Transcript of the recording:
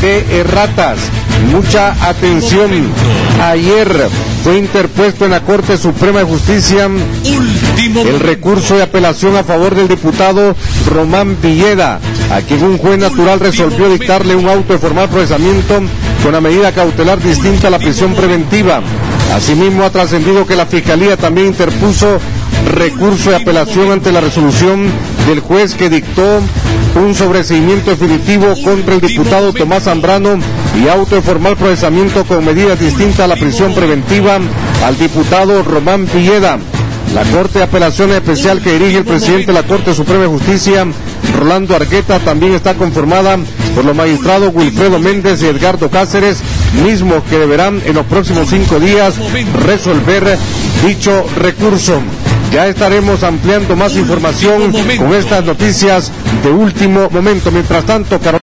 de erratas. Mucha atención. Ayer fue interpuesto en la Corte Suprema de Justicia el recurso de apelación a favor del diputado Román Villeda, a quien un juez natural resolvió dictarle un auto de formal procesamiento con una medida cautelar distinta a la prisión preventiva. Asimismo, ha trascendido que la Fiscalía también interpuso recurso de apelación ante la resolución del juez que dictó un sobreseimiento definitivo contra el diputado Tomás Zambrano y auto de formal procesamiento con medidas distintas a la prisión preventiva al diputado Román Villeda. La Corte de Apelaciones Especial que dirige el presidente de la Corte Suprema de Justicia, Rolando Argueta, también está conformada por los magistrados Wilfredo Méndez y Edgardo Cáceres, mismos que deberán en los próximos 5 días resolver dicho recurso. Ya estaremos ampliando más información con estas noticias de último momento. Mientras tanto,